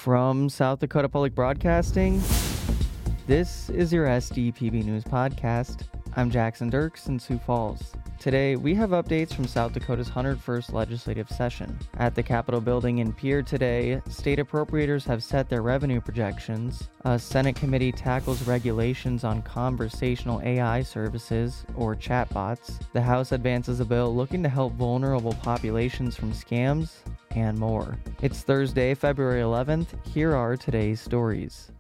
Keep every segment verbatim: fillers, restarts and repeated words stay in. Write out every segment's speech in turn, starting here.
From South Dakota Public Broadcasting, this is your S D P B News Podcast. I'm Jackson Dirks in Sioux Falls. Today, we have updates from South Dakota's one hundred first legislative session. At the Capitol building in Pierre today, state appropriators have set their revenue projections. A Senate committee tackles regulations on conversational A I services, or chatbots. The House advances a bill looking to help vulnerable populations from scams, and more. It's Thursday, February eleventh. Here are today's stories.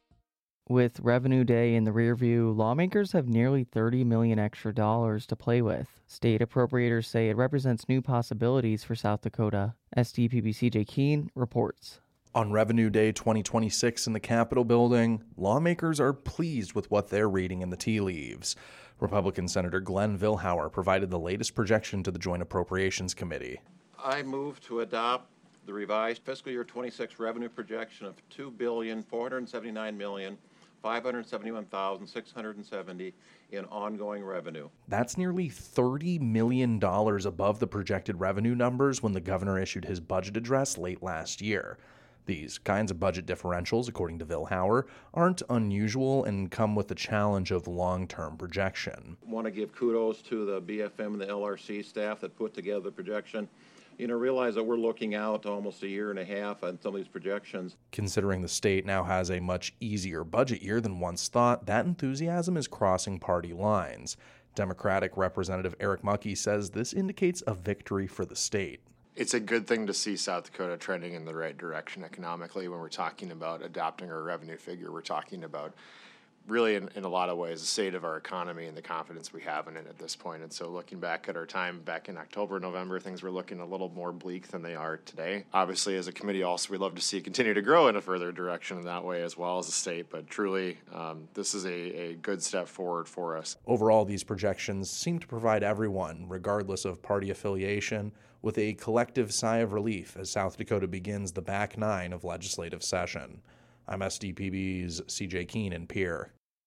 With Revenue Day in the rearview, lawmakers have nearly thirty million dollars extra dollars to play with. State appropriators say it represents new possibilities for South Dakota. S D P B C J Keene reports. On Revenue Day twenty twenty-six in the Capitol building, lawmakers are pleased with what they're reading in the tea leaves. Republican Senator Glenn Vilhauer provided the latest projection to the Joint Appropriations Committee. I move to adopt the revised fiscal year twenty-six revenue projection of two billion four hundred seventy-nine million five hundred seventy-one thousand six hundred seventy in ongoing revenue. That's nearly thirty million dollars above the projected revenue numbers when the governor issued his budget address late last year. These kinds of budget differentials, according to Vilhauer, aren't unusual and come with the challenge of long-term projection. I want to give kudos to the B F M and the L R C staff that put together the projection. You know, realize that we're looking out almost a year and a half on some of these projections. Considering the state now has a much easier budget year than once thought, that enthusiasm is crossing party lines. Democratic Representative Eric Muckey says this indicates a victory for the state. It's a good thing to see South Dakota trending in the right direction economically. When we're talking about adopting our revenue figure, we're talking about really in, in a lot of ways the state of our economy and the confidence we have in it at this point. And so looking back at our time back in October, November, things were looking a little more bleak than they are today. Obviously, as a committee also, we love to see it continue to grow in a further direction in that way as well as the state. But truly, um, this is a, a good step forward for us. Overall, these projections seem to provide everyone, regardless of party affiliation, with a collective sigh of relief as South Dakota begins the back nine of legislative session. I'm S D P B's C J Keene in Pierre.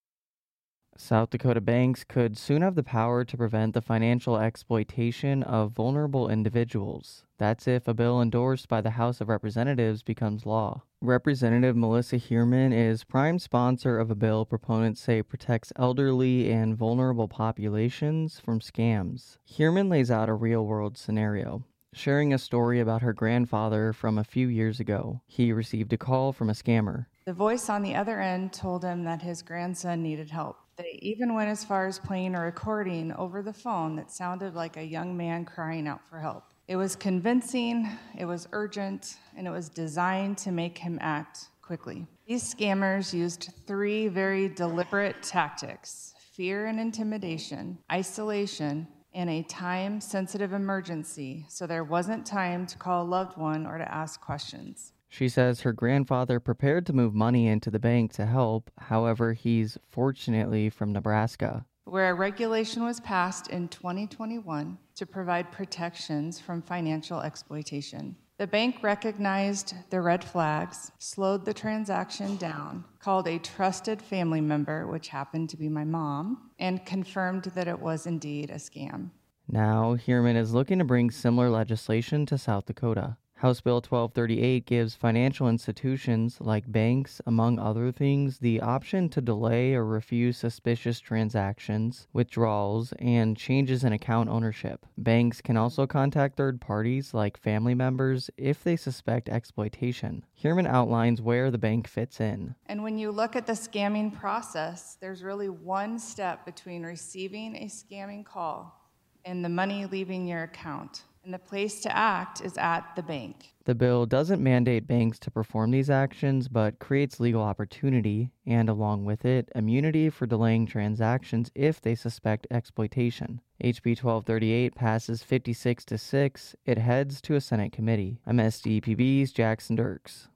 South Dakota banks could soon have the power to prevent the financial exploitation of vulnerable individuals. That's if a bill endorsed by the House of Representatives becomes law. Representative Melissa Heuermann is prime sponsor of a bill proponents say protects elderly and vulnerable populations from scams. Heuermann lays out a real-world scenario, sharing a story about her grandfather from a few years ago. He received a call from a scammer. The voice on the other end told him that his grandson needed help. They even went as far as playing a recording over the phone that sounded like a young man crying out for help. It was convincing, it was urgent, and it was designed to make him act quickly. These scammers used three very deliberate tactics: fear and intimidation, isolation, and a time-sensitive emergency, so there wasn't time to call a loved one or to ask questions. She says her grandfather prepared to move money into the bank to help. However, he's fortunately from Nebraska, where a regulation was passed in twenty twenty-one to provide protections from financial exploitation. The bank recognized the red flags, slowed the transaction down, called a trusted family member, which happened to be my mom, and confirmed that it was indeed a scam. Now, Heuermann is looking to bring similar legislation to South Dakota. House Bill twelve thirty-eight gives financial institutions, like banks, among other things, the option to delay or refuse suspicious transactions, withdrawals, and changes in account ownership. Banks can also contact third parties, like family members, if they suspect exploitation. Heuermann outlines where the bank fits in. And when you look at the scamming process, there's really one step between receiving a scamming call and the money leaving your account. And the place to act is at the bank. The bill doesn't mandate banks to perform these actions, but creates legal opportunity and, along with it, immunity for delaying transactions if they suspect exploitation. H B twelve thirty-eight passes fifty-six to six. It heads to a Senate committee. I'm S D P B's Jackson Dirks.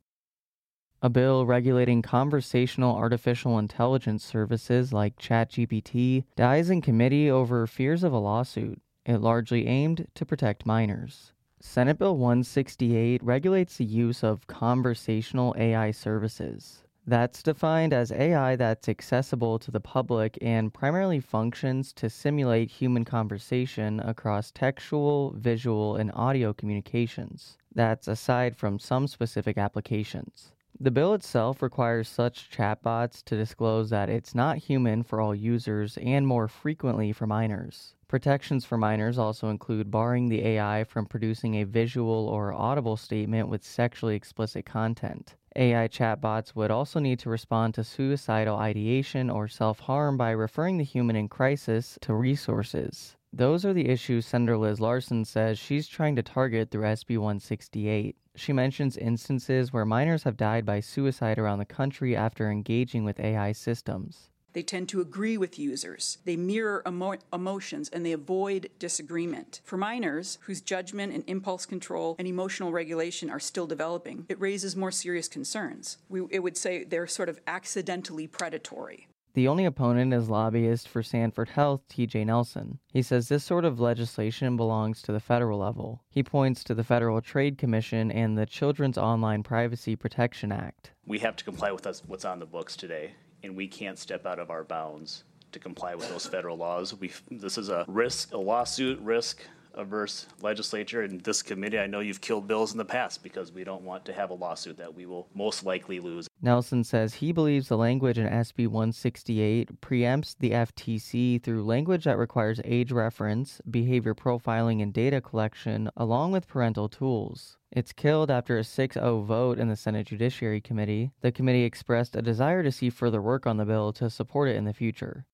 A bill regulating conversational artificial intelligence services like ChatGPT dies in committee over fears of a lawsuit. It largely aimed to protect minors. Senate Bill one sixty-eight regulates the use of conversational A I services. That's defined as A I that's accessible to the public and primarily functions to simulate human conversation across textual, visual, and audio communications. That's aside from some specific applications. The bill itself requires such chatbots to disclose that it's not human for all users and more frequently for minors. Protections for minors also include barring the A I from producing a visual or audible statement with sexually explicit content. A I chatbots would also need to respond to suicidal ideation or self-harm by referring the human in crisis to resources. Those are the issues Senator Liz Larson says she's trying to target through S B one sixty-eight. She mentions instances where minors have died by suicide around the country after engaging with A I systems. They tend to agree with users. They mirror emo- emotions and they avoid disagreement. For minors, whose judgment and impulse control and emotional regulation are still developing, it raises more serious concerns. We, it would say they're sort of accidentally predatory. The only opponent is lobbyist for Sanford Health, T J Nelson. He says this sort of legislation belongs to the federal level. He points to the Federal Trade Commission and the Children's Online Privacy Protection Act. We have to comply with us, what's on the books today, and we can't step out of our bounds to comply with those federal laws. We This is a risk, a lawsuit risk averse legislature, and this committee, I know you've killed bills in the past because we don't want to have a lawsuit that we will most likely lose. Nelson says he believes the language in S B one sixty-eight preempts the F T C through language that requires age reference, behavior profiling, and data collection, along with parental tools. It's killed after a six oh vote in the Senate Judiciary Committee. The committee expressed a desire to see further work on the bill to support it in the future.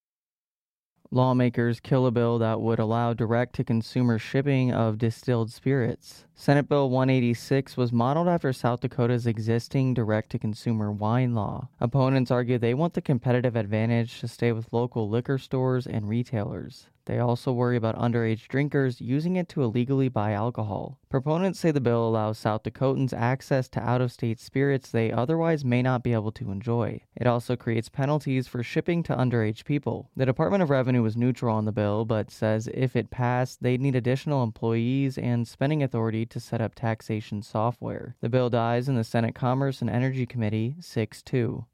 Lawmakers kill a bill that would allow direct-to-consumer shipping of distilled spirits. Senate Bill one eighty-six was modeled after South Dakota's existing direct-to-consumer wine law. Opponents argue they want the competitive advantage to stay with local liquor stores and retailers. They also worry about underage drinkers using it to illegally buy alcohol. Proponents say the bill allows South Dakotans access to out-of-state spirits they otherwise may not be able to enjoy. It also creates penalties for shipping to underage people. The Department of Revenue was neutral on the bill, but says if it passed, they'd need additional employees and spending authority to set up taxation software. The bill dies in the Senate Commerce and Energy Committee six two.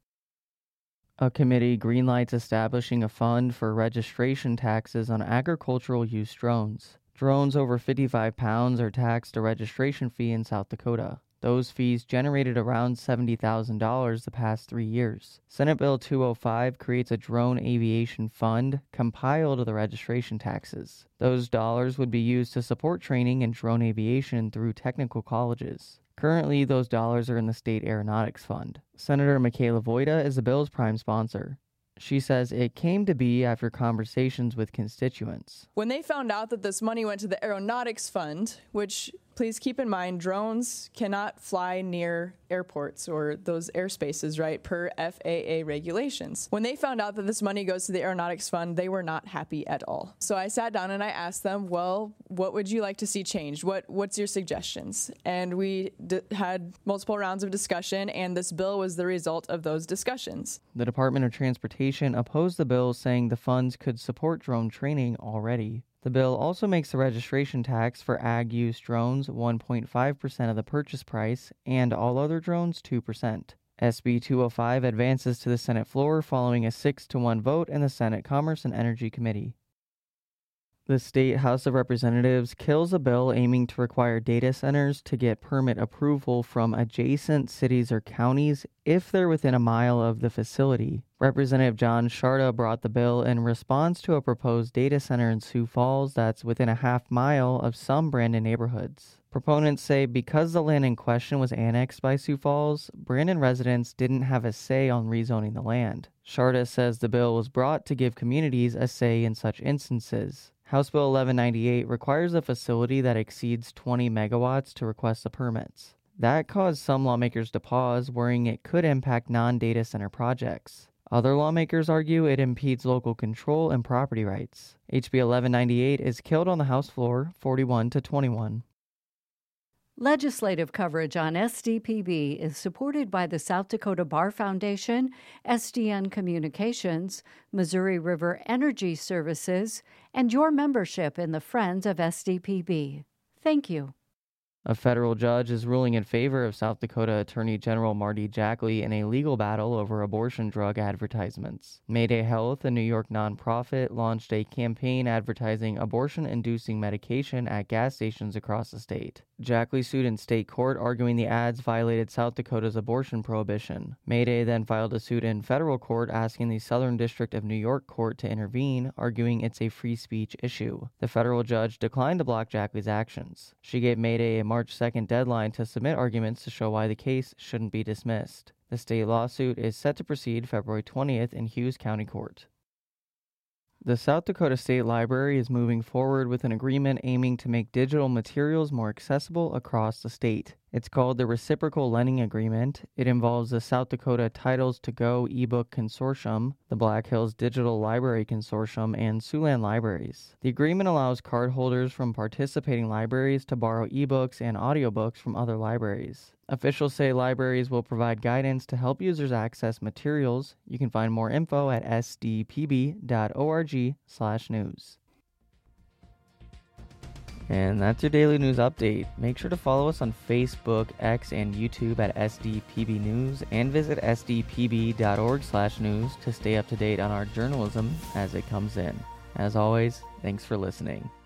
A committee greenlights establishing a fund for registration taxes on agricultural use drones. Drones over fifty-five pounds are taxed a registration fee in South Dakota. Those fees generated around seventy thousand dollars the past three years. Senate Bill two oh five creates a drone aviation fund compiled of the registration taxes. Those dollars would be used to support training in drone aviation through technical colleges. Currently, those dollars are in the State Aeronautics Fund. Senator Michaela Voida is the bill's prime sponsor. She says it came to be after conversations with constituents. When they found out that this money went to the Aeronautics Fund, which, please keep in mind, drones cannot fly near airports or those airspaces, right, per F A A regulations. When they found out that this money goes to the Aeronautics Fund, they were not happy at all. So I sat down and I asked them, well, what would you like to see changed? What What's your suggestions? And we d- had multiple rounds of discussion, and this bill was the result of those discussions. The Department of Transportation opposed the bill, saying the funds could support drone training already. The bill also makes the registration tax for ag-use drones one point five percent of the purchase price and all other drones two percent. S B two oh five advances to the Senate floor following a six to one vote in the Senate Commerce and Energy Committee. The State House of Representatives kills a bill aiming to require data centers to get permit approval from adjacent cities or counties if they're within a mile of the facility. Representative John Sharda brought the bill in response to a proposed data center in Sioux Falls that's within a half mile of some Brandon neighborhoods. Proponents say because the land in question was annexed by Sioux Falls, Brandon residents didn't have a say on rezoning the land. Sharda says the bill was brought to give communities a say in such instances. House Bill eleven ninety-eight requires a facility that exceeds twenty megawatts to request the permits. That caused some lawmakers to pause, worrying it could impact non-data center projects. Other lawmakers argue it impedes local control and property rights. H B eleven ninety-eight is killed on the House floor, forty-one to twenty-one. Legislative coverage on S D P B is supported by the South Dakota Bar Foundation, S D N Communications, Missouri River Energy Services, and your membership in the Friends of S D P B. Thank you. A federal judge is ruling in favor of South Dakota Attorney General Marty Jackley in a legal battle over abortion drug advertisements. Mayday Health, a New York nonprofit, launched a campaign advertising abortion-inducing medication at gas stations across the state. Jackley sued in state court, arguing the ads violated South Dakota's abortion prohibition. Mayday then filed a suit in federal court, asking the Southern District of New York Court to intervene, arguing it's a free speech issue. The federal judge declined to block Jackley's actions. She gave Mayday a March second deadline to submit arguments to show why the case shouldn't be dismissed. The state lawsuit is set to proceed February twentieth in Hughes County Court. The South Dakota State Library is moving forward with an agreement aiming to make digital materials more accessible across the state. It's called the Reciprocal Lending Agreement. It involves the South Dakota Titles to Go ebook consortium, the Black Hills Digital Library Consortium, and Siouxland Libraries. The agreement allows cardholders from participating libraries to borrow ebooks and audiobooks from other libraries. Officials say libraries will provide guidance to help users access materials. You can find more info at s d p b dot org slash news. And that's your daily news update. Make sure to follow us on Facebook, X, and YouTube at S D P B News, and visit s d p b dot org slash news to stay up to date on our journalism as it comes in. As always, thanks for listening.